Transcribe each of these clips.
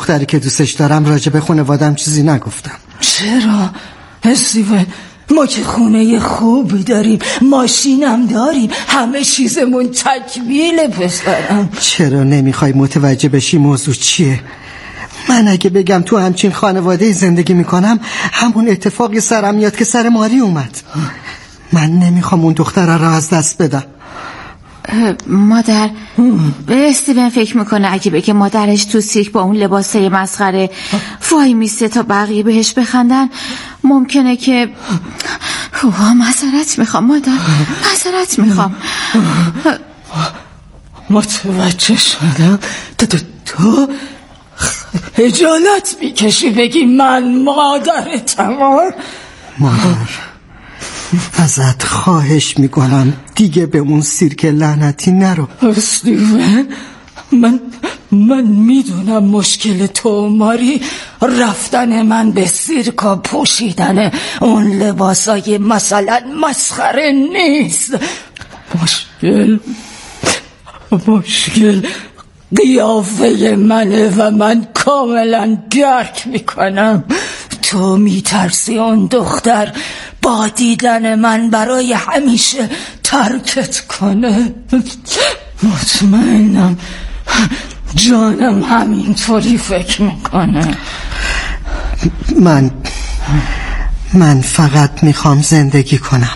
دختری که دوستش دارم راجع به خانواده‌ام چیزی نگفتم. چرا؟ استیون، ما که خونه خوبی داریم، ماشینم داریم، همه چیزمون تکمیله پسرم. چرا نمیخوای متوجه بشی موضوع چیه؟ من اگه بگم تو همچین خانواده زندگی میکنم، همون اتفاقی سرم میاد که سر ماری اومد. من نمیخوام اون دختره را از دست بدم. مادر، به استیون فکر میکنه اگه بگه مادرش تو سیرک با اون لباسای مسخره وای میسته تا بقیه بهش بخندن، ممکنه که معذرت میخوام مادر، معذرت میخوام. متوجه شدم. تو خجالت میکشی بگی من مادرتم؟ مادر، ازت خواهش میکنم دیگه به اون سیرک لعنتی نرو. استیون، من میدونم مشکل تو ماری رفتن من به سیرک و پوشیدن اون لباسای مثلا مسخره نیست. مشکل قیافه منه و من کاملا درک میکنم. تو میترسی اون دختر با دیدن من برای همیشه ترکت کنه. مطمئنم جانم همینطوری فکر میکنه. من فقط میخوام زندگی کنم.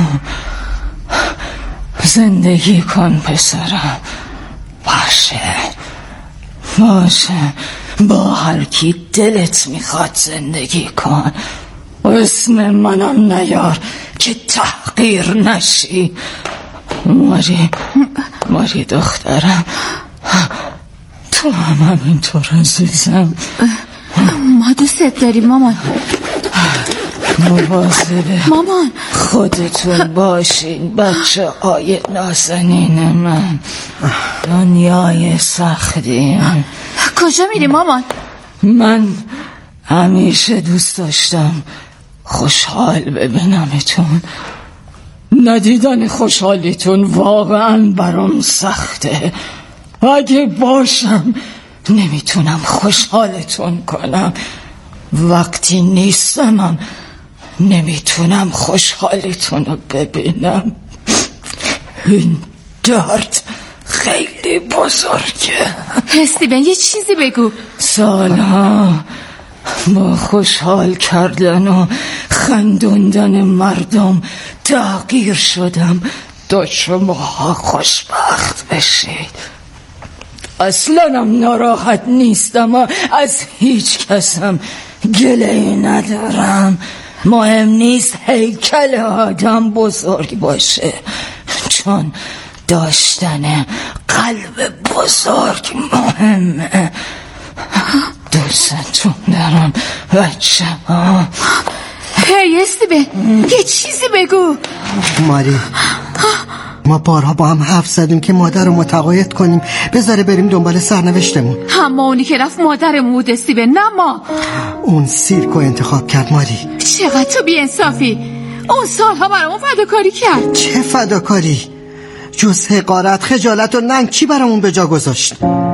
زندگی کن پسرم. باشه با هر کی دلت میخواد زندگی کن. اسم منم نیار که تحقیر نشی. ماری دخترم، تو هم همینطور عزیزم. ما دوستت داریم مامان. مواظب مامان خودتون باشین بچه های نازنین من. دنیای سختی. کجا میری مامان؟ من همیشه دوست داشتم خوشحال ببینمتون. ندیدن خوشحالیتون واقعا برام سخته. اگه باشم نمیتونم خوشحالتون کنم. وقتی نیستمم نمیتونم خوشحالیتون رو ببینم. این درد خیلی بزرگه. استیون یه چیزی بگو. سالها با خوشحال کردن و خندوندن مردم تغییر شدم تا شماها خوشبخت بشید. اصلاًم ناراحت نیستم و از هیچ کسم گله‌ای ندارم. مهم نیست هیکل آدم بزرگ باشه، چون داشتن قلب بزرگ مهمه. دوستتون دارم بچه ها. هی استیون یه چیزی بگو. ماری، ما بارها با هم حرف زدیم که مادر رو متقاعد کنیم بذاره بریم دنبال سرنوشتمون. اما اونی که رفت مادرمون بود استیون، نه ما. اون سیرک رو انتخاب کرد ماری. چقدر تو بی‌انصافی. اون سالها برامون فداکاری کرد. چه فداکاری؟ جز حقارت، خجالت و ننگ چی برامون به جا گذاشت؟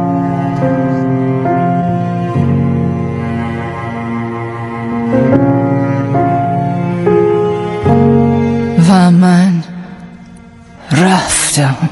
و من رفتم.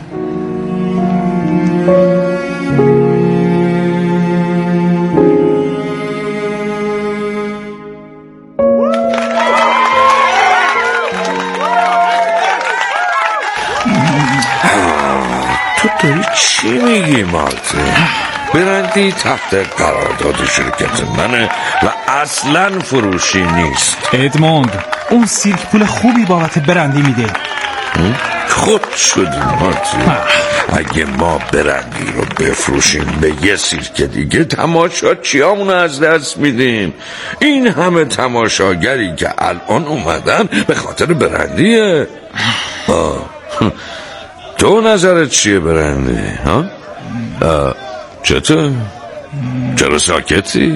تو داری چی میگی مارتین؟ برندی تحت قرارداد شرکت منه و اصلا فروشی نیست. ادموند، اون سیرک پول خوبی بابت برندی میده. خود شدیم مارتین. اگه ما برندی رو بفروشیم به یه سیرک دیگه، تماشاچیامونو از دست میدیم. این همه تماشاگری که الان اومدن به خاطر برندیه. تو نظرت چیه برندی؟ چطور؟ چرا ساکتی؟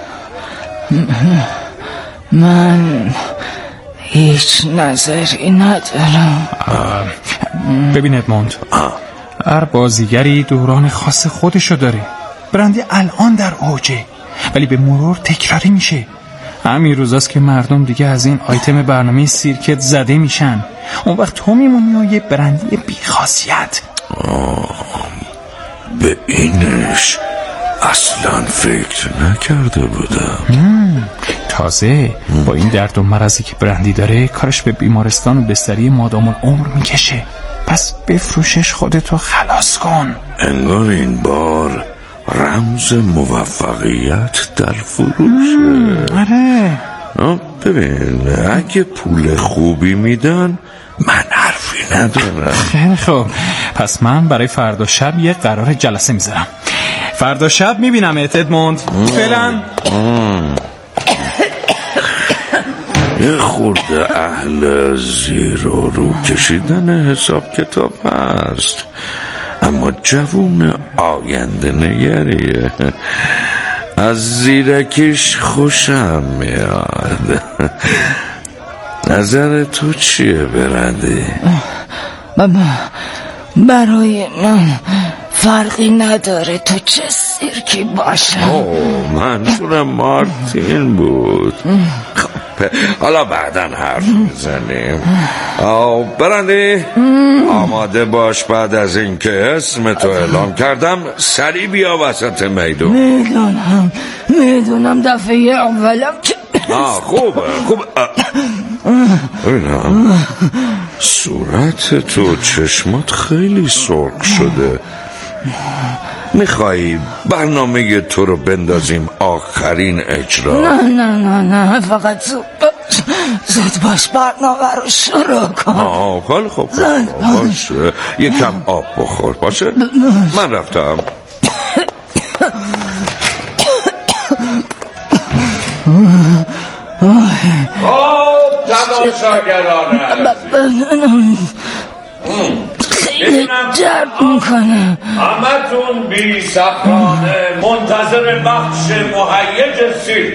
من هیچ نظری ندارم. ببین ادموند، هر بازیگری دوران خاص خودشو داره. برندی الان در اوجه. ولی به مرور تکراری میشه. همین روزاست که مردم دیگه از این آیتم برنامه سیرکت زده میشن. اون وقت تو میمونی و یه برندی بیخاصیت. به اینش اصلا فکر نکرده بودم. تازه با این درد و مرضی که برندی داره کارش به بیمارستان و بستری مادام العمر میکشه. پس بفروشش، خودتو خلاص کن. انگار این بار رمز موفقیت در فروشه. آره. ببین اگه پول خوبی میدن من حرفی ندارم. خیلی خوب، پس من برای فردا شب یه قرار جلسه میذارم. فردا شب میبینم ادموند. فعلا یه خورده اهل زیر و رو کشیدن حساب کتاب هست، اما جوون آینده نگریه. از زیرکیش خوشم میاد. نظر تو چیه برندی؟ برای من فرقی نداره تو چه سیرکی باشه. منظورم مارتین بود. حالا بعداً حرف میزنیم. برندی آماده باش، بعد از اینکه اسم تو اعلام کردم سریع بیا وسط میدون. میدونم دفعه اولم که خوبه. ببینم صورت تو چشمات خیلی سرخ شده. میخوایی برنامه تو رو بندازیم آخرین اجرا؟ نه فقط زود باش برنامه رو شروع کن. خیلی خوب باشه. یکم آب بخور. باشه من رفتم. تماشاگران خیلی درد میکنه. همتون بی صبرانه منتظر بخش مهیج سیرک.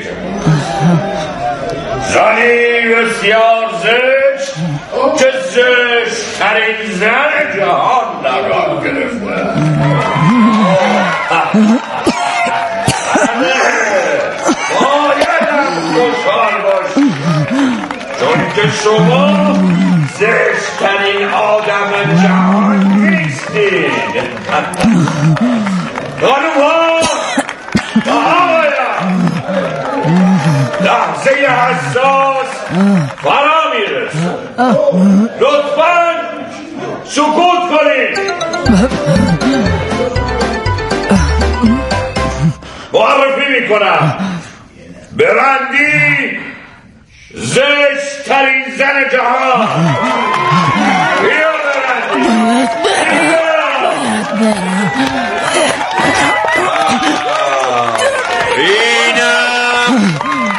زنی بسیار زشت که زشت‌ترین زن جهان در را گرفته. بایدم خوشحال باشی چون که شما زشت‌ترین آدم جهان نیستید. خانوم‌ها لحظه حساس فرا میرسه. لطفاً سکوت کنید. معرفی میکنم برندی زشت‌ترین زن جهان. بیا برندی. اینم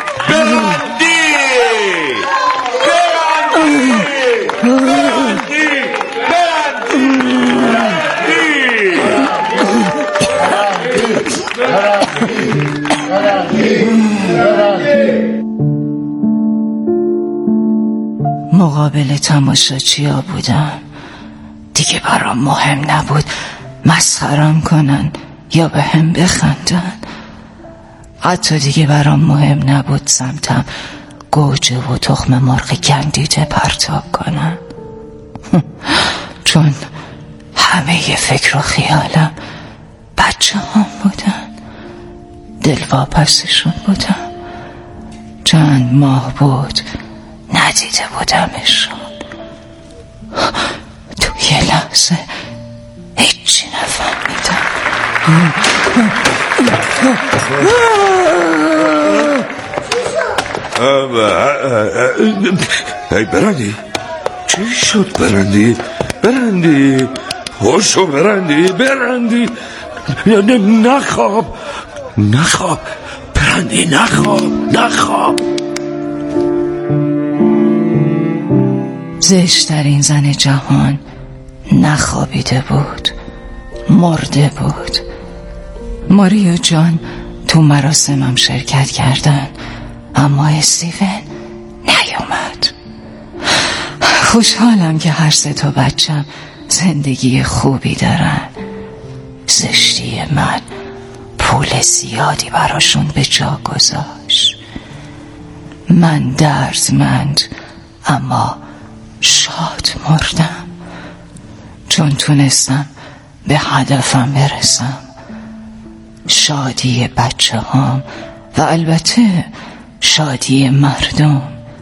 مقابل تماشاچیا بودم. دیگه برام مهم نبود مسخرم کنن یا به هم بخندن. حتی دیگه برام مهم نبود سمتم گوجه و تخم مرغ گندیده پرتاب کنن. چون همه فکر و خیالم بچه هم بودن. دلواپسشون بودم. چند ماه بود ندیده بودمشون. تو یه لحظه هیچی نفهمیدم. هی برندی، چی شد برندی؟ برندی هوشو برندی نخواب برندی، نخواب. زشترین زن جهان نخوابیده بود، مرده بود. ماری و جان تو مراسمم شرکت کردن، اما استیون نیومد. خوشحالم که هر سه تا بچم زندگی خوبی دارن. زشتی من پول زیادی براشون به جا گذاشت. من دردمند اما شاد مردم، چون تونستم به هدفم برسم، شادی بچه هام و البته شادی مردم.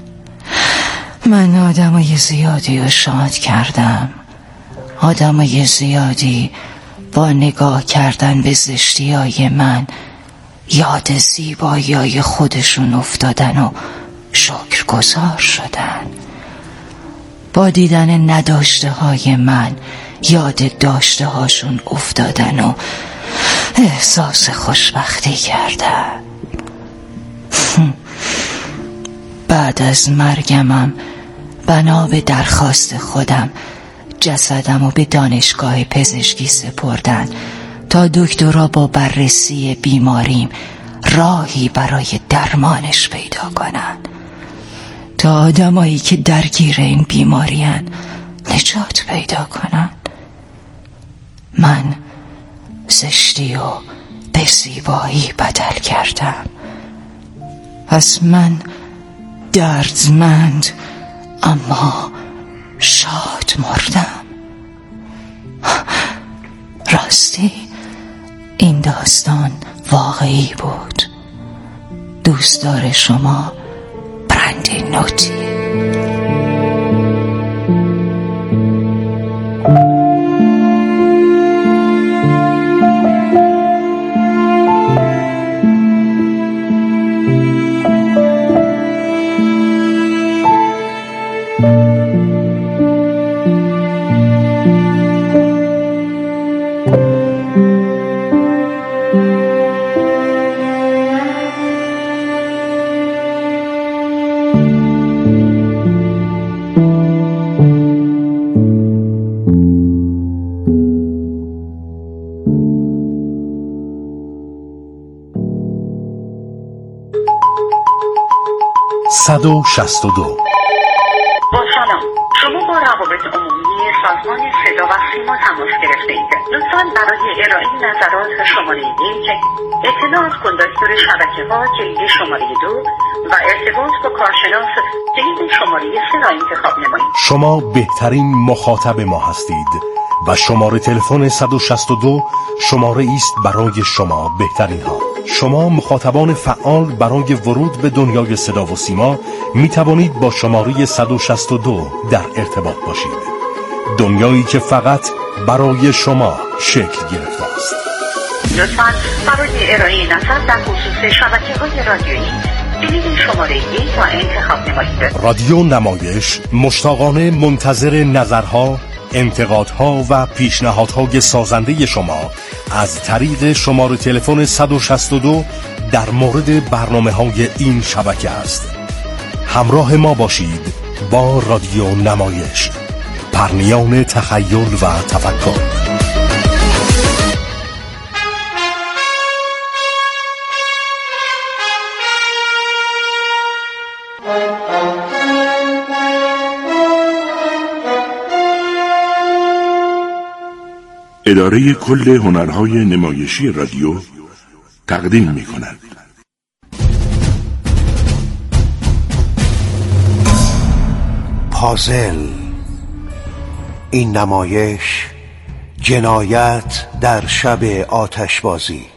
من آدمای زیادی رو شاد کردم، آدمای زیادی با نگاه کردن به زشتیای من یاد زیبایی‌های خودشون افتادن و شکرگزار شدن. با دیدن نداشته های من یاد داشته هاشون افتادن و احساس خوشبختی کردن. بعد از مرگمم بنا به درخواست خودم جسدم رو به دانشگاه پزشکی سپردن تا دکترها با بررسی بیماریم راهی برای درمانش پیدا کنن، تا آدمایی که درگیر این بیمارین نجات پیدا کنن. من زشتی و به زیبایی بدل کردم. پس من دردمند اما شاد مردم. راستی این داستان واقعی بود. دوستدار شما، برندی نوتی. با سلام، شما با روابط عمومی سازمان صدا و سیما تماس گرفته اید. لطفاً برای ارائه نظرات شماره 1 اطلاعات کن دکتر شبکه‌ها کلید شماره 2 و ارتباط با کارشناس کلید شماره 3 را انتخاب نمایید. شما بهترین مخاطب ما هستید و شماره تلفن 162 شماره است برای شما بهترین ها. شما مخاطبان فعال برای ورود به دنیای صدا و سیما می توانید با شماره 162 در ارتباط باشید. دنیایی که فقط برای شما شکل گرفته است. لطفاً برای ارائه نظر در خصوص شبکه‌های رادیویی کلید شماره 1 را انتخاب نمایید. رادیو نمایش مشتاقانه منتظر نظرها، انتقادها و پیشنهادهای سازنده شما از طریق شماره تلفن 162 در مورد برنامه‌های این شبکه است. همراه ما باشید با رادیو نمایش، پرنیان تخیل و تفکر. اداره کل هنرهای نمایشی رادیو تقدیم می کند. پازل. این نمایش جنایت در شب آتشبازی.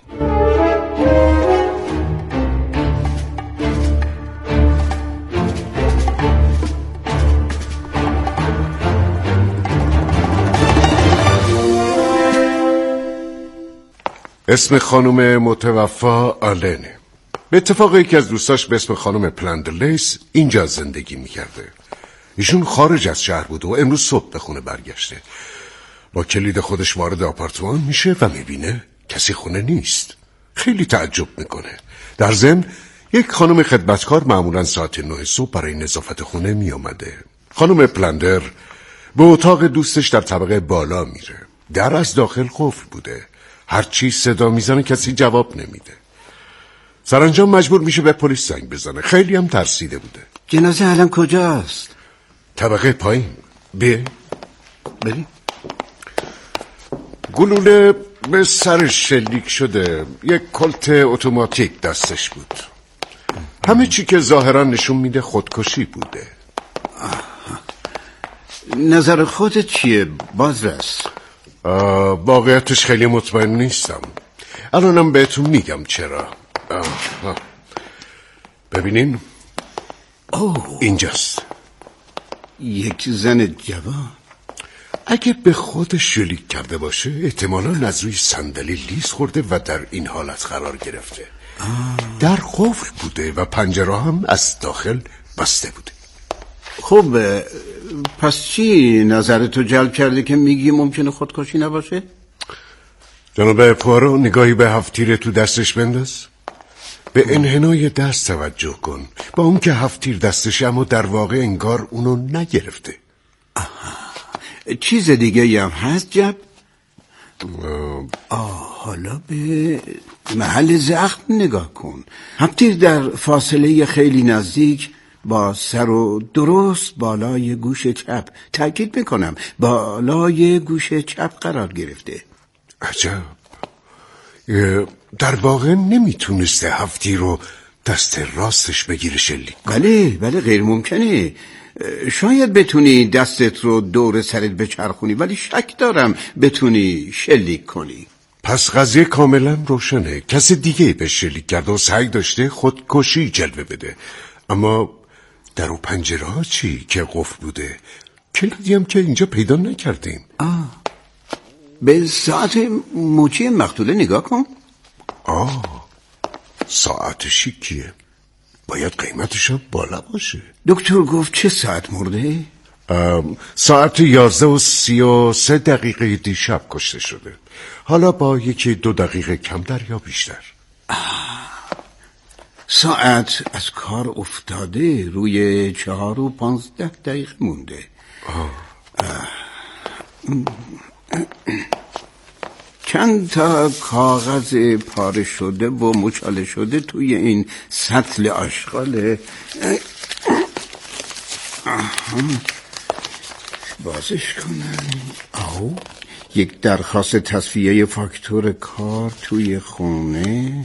اسم خانم متوفا آلنه. به اتفاق یکی از دوستاش به اسم خانم پلندرلیس اینجا زندگی میکرده. ایشون خارج از شهر بود و امروز صبح به خونه برگشته. با کلید خودش وارد آپارتمان میشه و میبینه کسی خونه نیست. خیلی تعجب میکنه. در ضمن یک خانم خدمتکار معمولا ساعت 9 صبح برای نظافت خونه میامده. خانم پلندر به اتاق دوستش در طبقه بالا میره. در از داخل قفل بوده. هر چی صدا میزنه کسی جواب نمیده. سرانجام مجبور میشه به پلیس زنگ بزنه. خیلی هم ترسیده بوده. جنازه الان کجاست؟ طبقه پایین. بریم. بریم. گلوله به سرش شلیک شده. یک کلت اتوماتیک دستش بود. همه چی که ظاهرا نشون میده خودکشی بوده. نظر خودت چیه بازرس؟ واقعیتش خیلی مطمئن نیستم. الانم بهتون میگم چرا. ببینین اینجاست. یک زن جوان. اگه به خودش شلیک کرده باشه احتمالاً از روی صندلی لیز خورده و در این حالت قرار گرفته. در قفل بوده و پنجره هم از داخل بسته بوده. خب پس چی نظرتو جلب کرده که میگی ممکنه خودکشی نباشه؟ جناب پوارو نگاهی به هفتیر تو دستش بنداز. به انحنای دست توجه کن. با اون که هفتیر دستشه اما در واقع انگار اونو نگرفته. چیز دیگه هم هست جب؟ حالا به محل زخم نگاه کن. هفتیر در فاصله خیلی نزدیک با سر و درست بالای گوش چپ، تأکید میکنم بالای گوش چپ قرار گرفته. عجب. در واقع نمیتونسته هفتیر رو دست راستش بگیره شلیک. بله غیر ممکنه. شاید بتونی دستت رو دور سرت بچرخونی ولی شک دارم بتونی شلیک کنی. پس قضیه کاملا روشنه. کسی دیگه به شلیک کرده و سعی داشته خودکشی جلوه بده. اما در و پنجره ها چی که قفل بوده؟ کلیدی هم که اینجا پیدا نکردیم. به ساعت موچی مقتوله نگاه کن. ساعت شیکیه. باید قیمتش هم بالا باشه. دکتر گفت چه ساعت مرده؟ ساعت 11:33 دیشب کشته شده. حالا با 1-2 دقیقه کمتر یا بیشتر. ساعت از کار افتاده. روی 4:15 مونده. چند تا کاغذ پاره شده و مچاله شده توی این سطل آشغاله. بازش کنم. یک درخواست تصفیه فاکتور کار توی خونه.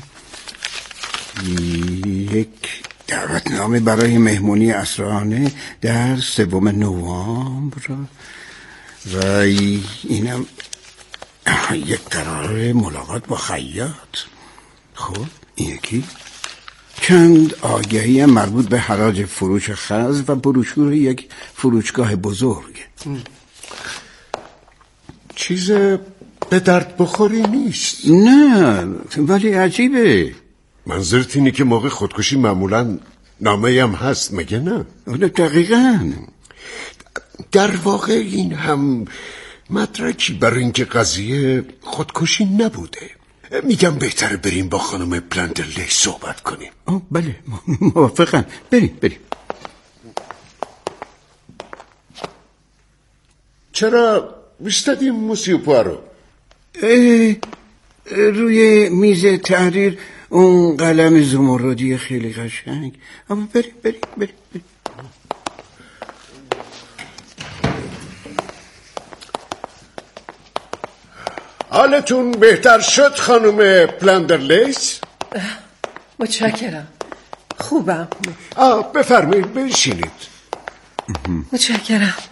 یک دعوتنامه برای مهمونی عصرانه در 3 نوامبر و اینم یک قرار ملاقات با خیاط. خب این یکی چند آگهی مربوط به حراج فروش خز و بروشور یک فروشگاه بزرگ. چیز به درد بخوری نیست. نه ولی عجیبه. منظورت اینه که موقع خودکشی معمولا نامه هم هست مگه نه؟ دقیقاً. در واقع این هم مدرکی برای اینکه قضیه خودکشی نبوده. میگم بهتره بریم با خانم پلندرلی صحبت کنیم. بله موافقم. بریم. چرا بیستدیم موسیو پوارو؟ روی میز تحریر اون قلم زمردی خیلی قشنگ. اما بریم. حالتون بهتر شد خانم پلندرلیس؟ متشکرم. خوبم. بفرمایید بشینید. متشکرم.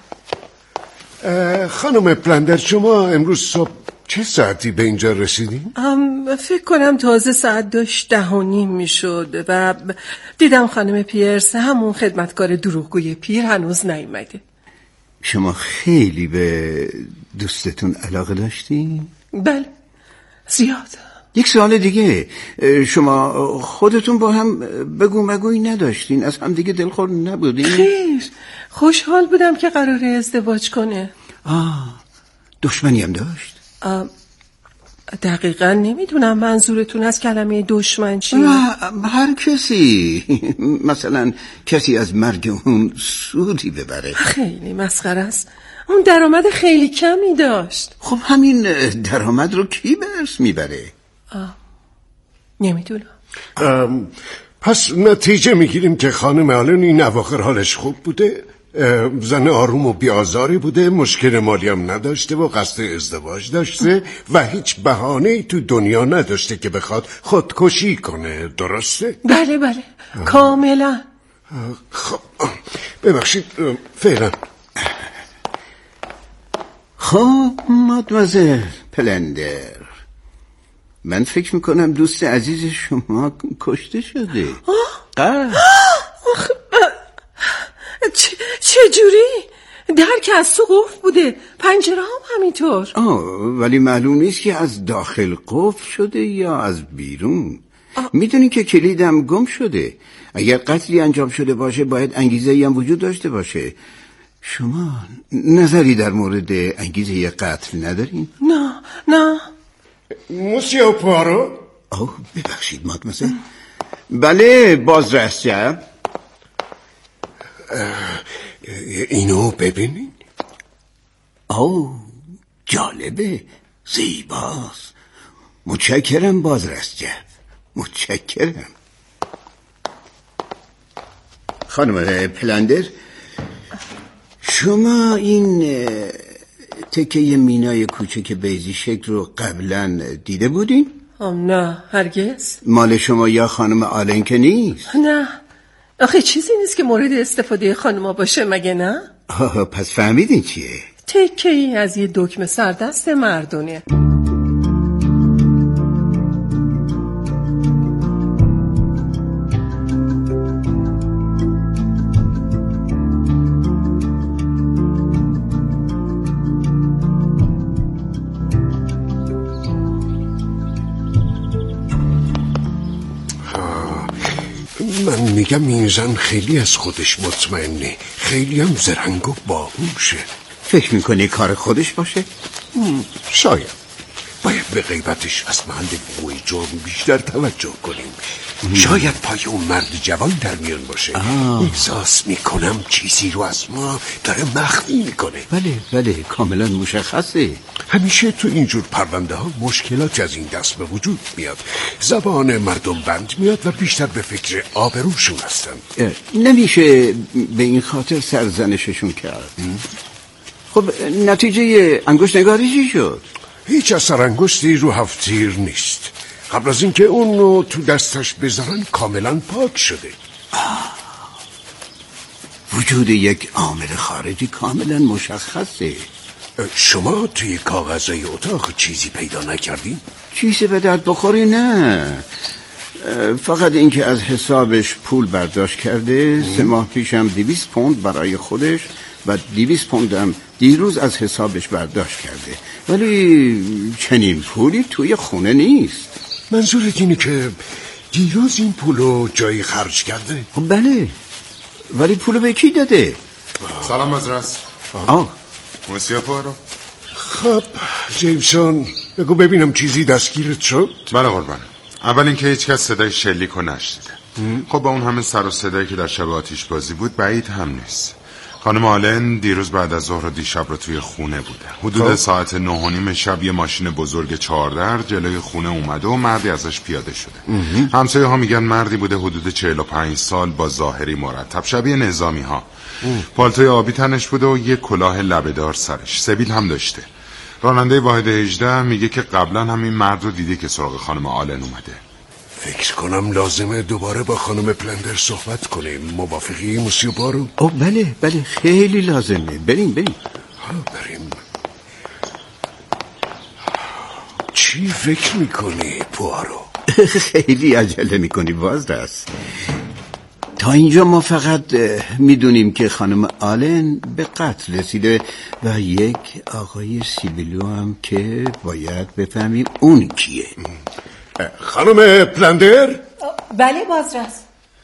خانم پلندر شما امروز صبح چه ساعتی به اینجا رسیدین؟ فکر کنم تازه ساعت 10:30 میشد و دیدم خانم پیرس همون خدمتکار دروغگوی پیر هنوز نیومده. شما خیلی به دوستتون علاقه داشتین؟ بله زیاد. یک سوال دیگه، شما خودتون با هم بگو مگوی نداشتین؟ از هم دیگه دلخور نبودین؟ خیر خوشحال بودم که قراره ازدواج کنه. دشمنی هم داشت؟ دقیقا نمیدونم منظورتون از کلمه دشمن چیه؟ هر کسی، مثلا کسی از مرگ اون سودی ببره. خیلی مسخره است. اون درآمد خیلی کمی داشت. خب همین درآمد رو کی به ارث میبره؟ نمیدونم. پس نتیجه میگیریم که خانم آلن این اواخر حالش خوب بوده؟ زن آروم و بیازاری بوده، مشکل مالی هم نداشته و قصد ازدواج داشته و هیچ بهانه‌ای تو دنیا نداشته که بخواد خودکشی کنه. درسته؟ بله بله کاملا. خب ببخشید فعلا. خب مادمازل پلندر، من فکر میکنم دوست عزیز شما کشته شده. چجوری؟ در که از تو قفل بوده، پنجره هم همینطور. ولی معلوم نیست که از داخل قفل شده یا از بیرون. میدونی که کلیدم گم شده. اگر قتلی انجام شده باشه باید انگیزه‌ای هم وجود داشته باشه. شما نظری در مورد انگیزه قتل ندارین؟ نه. موسیو پوارو؟ ببخشید مادمازل. بله بازرس جب. اینو ببینین. جالبه، زیباست. متشکرم بازرس جب، متشکرم. خانم پلندر، شما این تکه مینای کوچک بیضی شکل رو قبلا دیده بودین؟ نه هرگز. مال شما یا خانم آلن که نیست؟ نه آخه چیزی نیست که مورد استفاده خانما باشه مگه نه؟ پس فهمیدین چیه؟ تکه ای از یه دکمه سردست مردونه. من میگم این زن خیلی از خودش مطمئنه، خیلی هم زرنگ و باهوشه. فکر میکنی کار خودش باشه؟ شاید. باید به غیبتش از محل وقوع جرم بیشتر توجه کنیم. شاید پای اون مرد جوان در میان باشه. احساس میکنم چیزی رو از ما داره مخفی میکنه. بله کاملا مشخصه. همیشه تو اینجور پرونده ها مشکلات از این دست به وجود میاد. زبان مردم بند میاد و بیشتر به فکر آبروشون هستن. نمیشه به این خاطر سرزنششون کرد. خب نتیجه انگشت نگاری چی شد؟ هیچ اثر انگشتی رو هفتیر نیست. قبل از اینکه اون رو تو دستش بذارن کاملا پاک شده. وجود یک عامل خارجی کاملا مشخصه. شما توی کاغذهای اتاق چیزی پیدا نکردین؟ چیزی به درد بخوری نه. فقط اینکه از حسابش پول برداشت کرده. 3 ماه پیشم 200 پوند برای خودش و 200 پوندم دیروز از حسابش برداشت کرده. ولی چنین پولی توی خونه نیست. منظورت اینه که دیروز این پولو جایی خرج کرده؟ بله. ولی پولو به کی داده؟ سلام مزرس. موسیو پوارو. خب جیمسون بگو ببینم چیزی دستگیرت شد؟ بله قربان. اول اینکه هیچ کس صدای شلیک رو نشنیده. خب با اون همه سر و صدایی که در شب آتش بازی بود بعید هم نیست. خانم آلن دیروز بعد از ظهر و دیشب رو توی خونه بوده. حدود ساعت 9:30 شب یه ماشین بزرگ 4 در جلوی خونه اومده و مردی ازش پیاده شده. همسایه ها میگن مردی بوده حدود 45 سال با ظاهری مرتب شبیه نظامی ها. پالتوی آبی تنش بوده و یه کلاه لبه‌دار سرش. سبیل هم داشته. راننده واحد 18 میگه که قبلا هم این مرد رو دیده که سراغ خانم آلن اومده. فکر کنم لازمه دوباره با خانم پلندر صحبت کنیم. موافقی موسیو پوارو؟ بله خیلی لازمه. بریم. بریم. چی فکر میکنی پوارو؟ خیلی عجله میکنی بازرس. تا اینجا ما فقط میدونیم که خانم آلن به قتل رسیده و یک آقای سیبیلو هم که باید بفهمیم اون کیه. خانم پلندر؟ بله بازرس.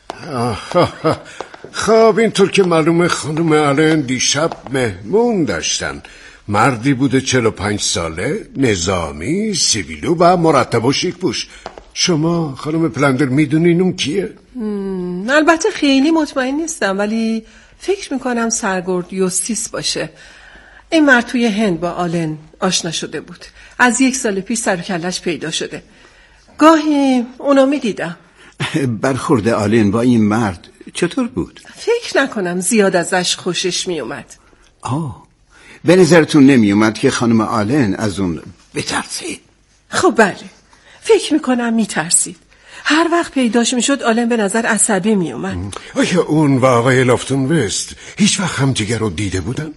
خب اینطور که معلومه خانم آلن دیشب مهمون داشتن. مردی بوده 45 ساله، نظامی، سیبیلو و مرتب و شیک پوش. شما خانم پلندر میدونین اون کیه؟ البته خیلی مطمئن نیستم ولی فکر میکنم سرگرد یوستیس باشه. این مرد توی هند با آلن آشنا شده بود. از 1 سال پیش سر و کلش پیدا شده. گاهی اونا میدیدم. برخورد آلن با این مرد چطور بود؟ فکر نکنم زیاد ازش خوشش می اومد. به نظرتون نمی اومد که خانم آلن از اون بترسید؟ خب بله، فکر میکنم میترسید. هر وقت پیداش میشد آلن به نظر عصبی می اومد. آیا اون و آقای لافتون وست هیچ وقت هم دیگر رو دیده بودن؟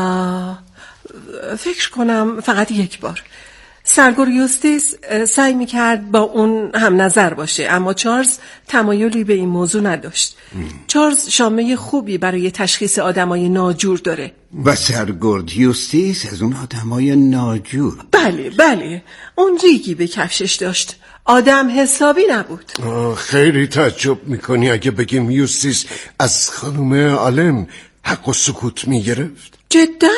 فکر کنم فقط یک بار. سرگور یوستیس سعی میکرد با اون هم نظر باشه، اما چارلز تمایلی به این موضوع نداشت. چارلز شامه خوبی برای تشخیص آدمای ناجور داره. و سرگور یوستیس از اون آدمای ناجور؟ بله، اون ریگی به کفشش داشت، آدم حسابی نبود. خیلی تعجب میکنی اگه بگیم یوستیس از خانم آلن حق و سکوت میگرفت؟ جداً؟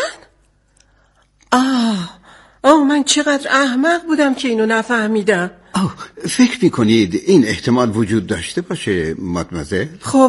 من چقدر احمق بودم که اینو نفهمیدم. فکر میکنید این احتمال وجود داشته باشه مادمازل؟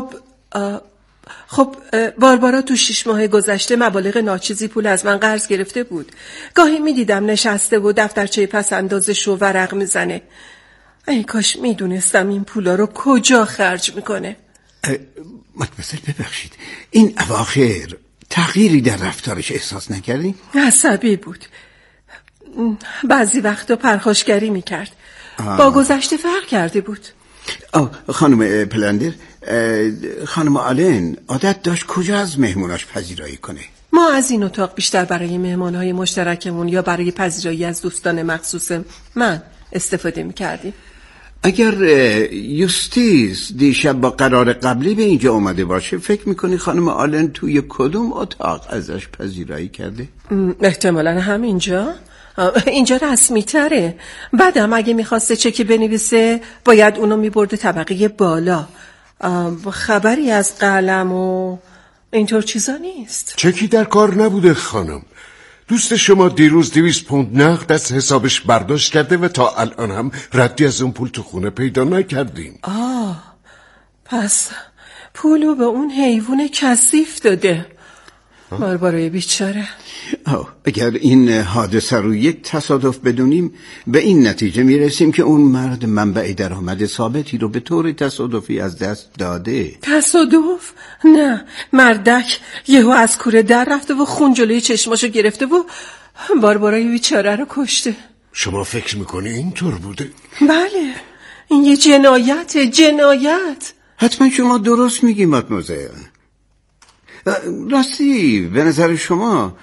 خب باربارا تو 6 ماه گذشته مبالغ ناچیزی پول از من قرض گرفته بود. گاهی میدیدم نشسته و دفترچه پس اندازش رو ورق میزنه. ای کاش میدونستم این پولا رو کجا خرج میکنه. مادمازل ببخشید، این اواخر تغییری در رفتارش احساس نکردی؟ عصبی بود، بعضی وقتا پرخاشگری میکرد. با گذشته فرق کرده بود. خانم پلندر، خانم آلن عادت داشت کجا از مهموناش پذیرایی کنه؟ ما از این اتاق بیشتر برای مهمانهای مشترکمون یا برای پذیرایی از دوستان مخصوص من استفاده میکردیم. اگر یوستیس دیشب با قرار قبلی به اینجا اومده باشه، فکر میکنی خانم آلن توی کدوم اتاق ازش پذیرایی کرده؟ احتمالاً همینجا. اینجا رسمی تره. بعدم اگه میخواسته چکی بنویسه باید اونو میبرده طبقه بالا. خبری از قلم و اینطور چیزا نیست. چکی در کار نبوده خانم. دوست شما دیروز 200 پوند نقد از حسابش برداشت کرده و تا الان هم ردی از اون پول تو خونه پیدا نکردیم. پس پولو به اون حیوان کثیف داده. باربارای بیچاره. اگر این حادثه رو یک تصادف بدونیم، به این نتیجه میرسیم که اون مرد منبع درآمد ثابتی رو به طور تصادفی از دست داده. تصادف؟ نه، مردک یهو از کوره در رفته و خون جلوی چشماشو گرفته و باربارای بیچاره رو کشته. شما فکر میکنی اینطور بوده؟ بله، این یه جنایت. حتما شما درست میگی مادموزل. راستی به نظر شما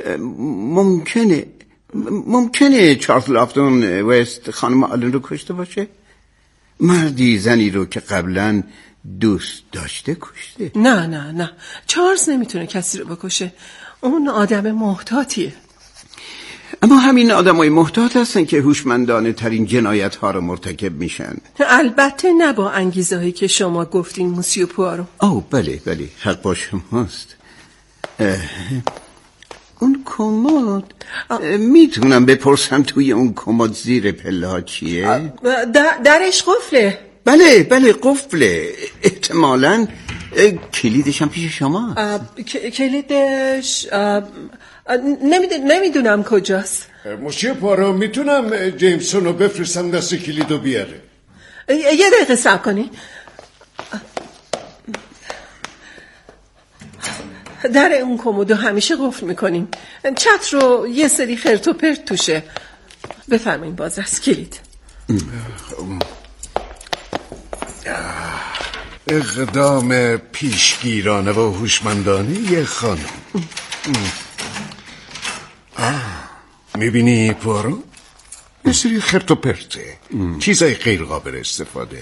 ممکنه چارلز لافتون وست خانم آلن رو کشته باشه؟ مردی زنی رو که قبلا دوست داشته کشته؟ نه، چارلز نمیتونه کسی رو بکشه. اون آدم محتاطیه. اما همین آدمای محتاط هستن که هوشمندانه ترین جنایت ها رو مرتکب میشن. البته نه با انگیزه هایی که شما گفتین موسیو پوارو. بله حق با شماست. اون کمد میتونم بپرسم توی اون کمد زیر پله ها چیه؟ درش قفله. بله قفله. احتمالاً کلیدش هم پیش شما. کلیدش نمیدونم کجاست. موسیو پوارو، میتونم جیمسون رو بفرستم دست کلیدو بیاره؟ یه دقیقه صبر کنی. در اون کمدو همیشه قفل میکنیم. چتر رو یه سری خرت و پرت توشه. بفرمایید باز از کلید. اقدام پیشگیرانه و هوشمندانه خانم. میبینی پوارو؟ یه سری خرت و پرته، چیزای غیر قابل استفاده.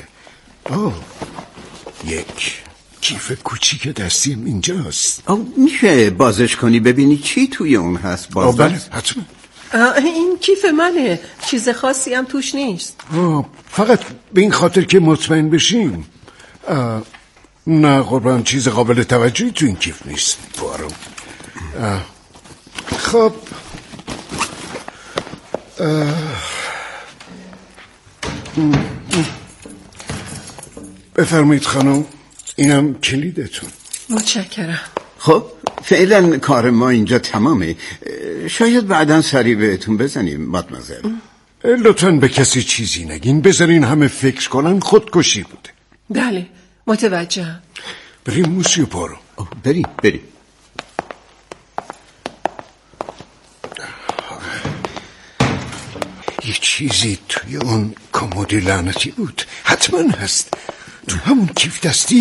یک کیف کوچیک دستیم اینجاست. میشه بازش کنی ببینی چی توی اون هست؟ بله حتما. این کیف منه، چیز خاصی هم توش نیست. فقط به این خاطر که مطمئن بشیم. نه قربان، چیز قابل توجهی تو این کیف نیست پوارو. خب بفرمایید خانم، اینم کلیدتون. متشکرم. خب فعلا کار ما اینجا تمامه. شاید بعداً سری بهتون بزنیم مادمازل. لطفاً به کسی چیزی نگین، بذارین همه فکر کنن خودکشی بوده. بله متوجهم. بریم موسیو پارو. بریم. یه چیزی توی اون کمدی لعنتی بود، حتما هست. تو همون کیف دستی